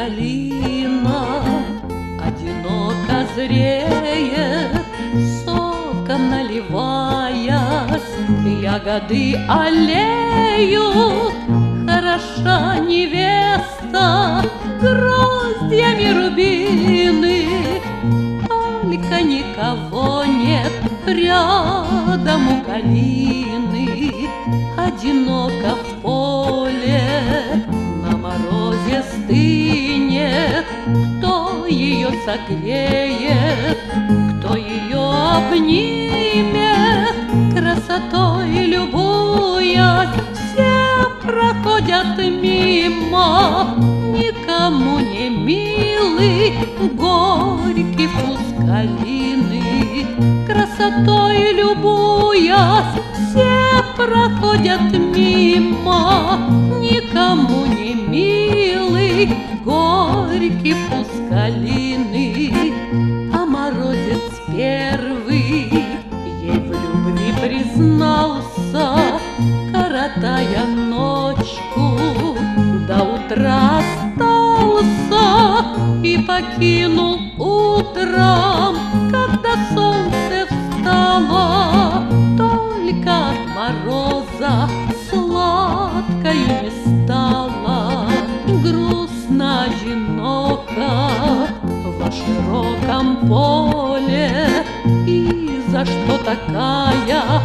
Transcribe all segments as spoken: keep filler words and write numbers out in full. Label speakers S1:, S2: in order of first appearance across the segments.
S1: калина одиноко зреет, соком наливаясь, ягоды аллеют. Хороша невеста, гроздьями рубины, только никого нет рядом у калины. Одиноко в поле, на морозе стынет. Кто ее согреет, кто ее обнимет? Красотой любуясь, все проходят мимо. Никому не милый горький вкус калины. Красотой любуясь, все проходят мимо. Никому не милый горький вкус калины. А морозец первый ей в любви признался, коротая ночку, до утра остался и покинул утром, когда солнце встало. Только от мороза сладкою не стало. Грустно, одиноко во широком поле. И за что такая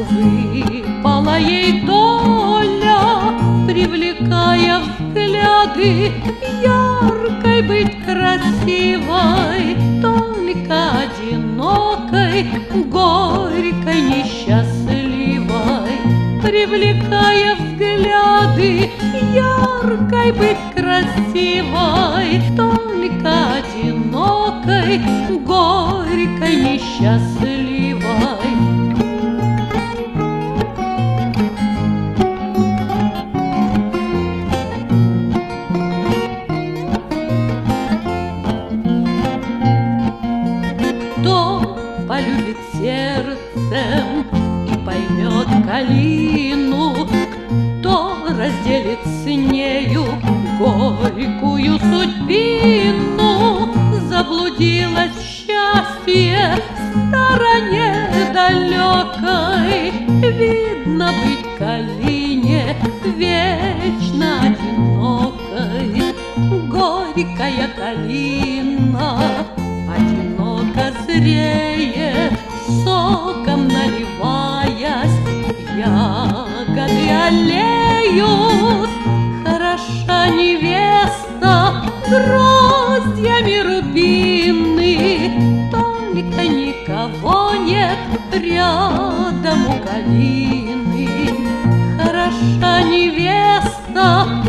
S1: выпала ей доля, привлекая взгляды, яркой быть красивой, только одинокой, горькой, несчастливой. Привлекая взгляды, яркой быть красивой, только одинокой, горькой, несчастливой. Кто полюбит сердцем и поймет калину, кто разделит с нею горькую судьбину? Заблудилась в счастье стороне далекой. Видно быть калине вечно одинокой. Горькая калина одиноко зреет, соком наливаясь, ягоды аллеют. Хороша невеста, гроздьями рубины, только никого нет рядом у калины. Хороша невеста,